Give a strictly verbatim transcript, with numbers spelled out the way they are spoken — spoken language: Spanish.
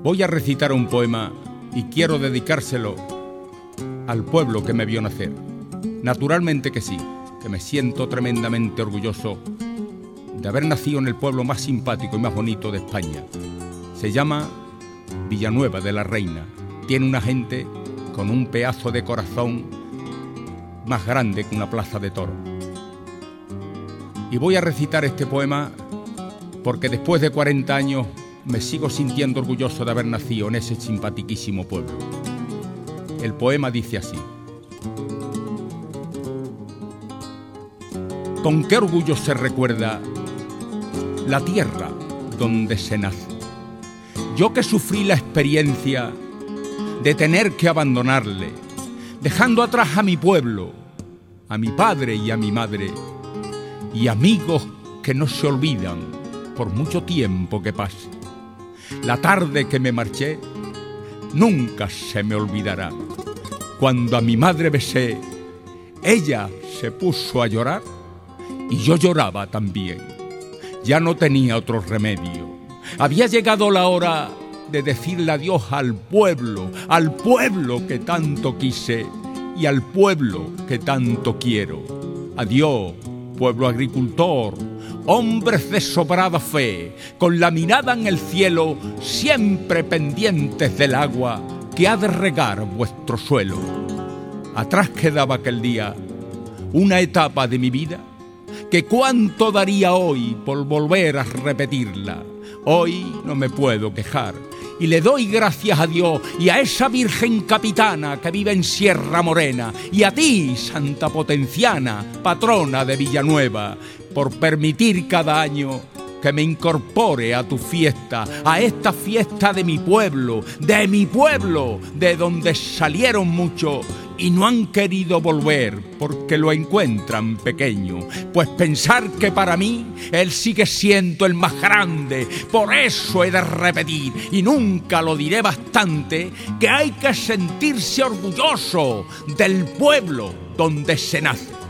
Voy a recitar un poema y quiero dedicárselo al pueblo que me vio nacer. Naturalmente que sí, que me siento tremendamente orgulloso de haber nacido en el pueblo más simpático y más bonito de España. Se llama Villanueva de la Reina. Tiene una gente con un pedazo de corazón más grande que una plaza de toros. Y voy a recitar este poema porque después de cuarenta años me sigo sintiendo orgulloso de haber nacido en ese simpatiquísimo pueblo. El poema dice así: con qué orgullo se recuerda la tierra donde se nace. Yo que sufrí la experiencia de tener que abandonarle, dejando atrás a mi pueblo, a mi padre y a mi madre, y amigos que no se olvidan por mucho tiempo que pase. La tarde que me marché nunca se me olvidará. Cuando a mi madre besé, ella se puso a llorar y yo lloraba también. Ya no tenía otro remedio. Había llegado la hora de decirle adiós al pueblo, al pueblo que tanto quise y al pueblo que tanto quiero. Adiós, pueblo agricultor, hombres de sobrada fe, con la mirada en el cielo, siempre pendientes del agua que ha de regar vuestro suelo. Atrás quedaba aquel día una etapa de mi vida que cuánto daría hoy por volver a repetirla. Hoy no me puedo quejar y le doy gracias a Dios y a esa Virgen Capitana que vive en Sierra Morena y a ti, Santa Potenciana, patrona de Villanueva, por permitir cada año que me incorpore a tu fiesta, a esta fiesta de mi pueblo, de mi pueblo, de donde salieron muchos y no han querido volver porque lo encuentran pequeño. Pues pensar que para mí él sigue siendo el más grande, por eso he de repetir, y nunca lo diré bastante, que hay que sentirse orgulloso del pueblo donde se nace.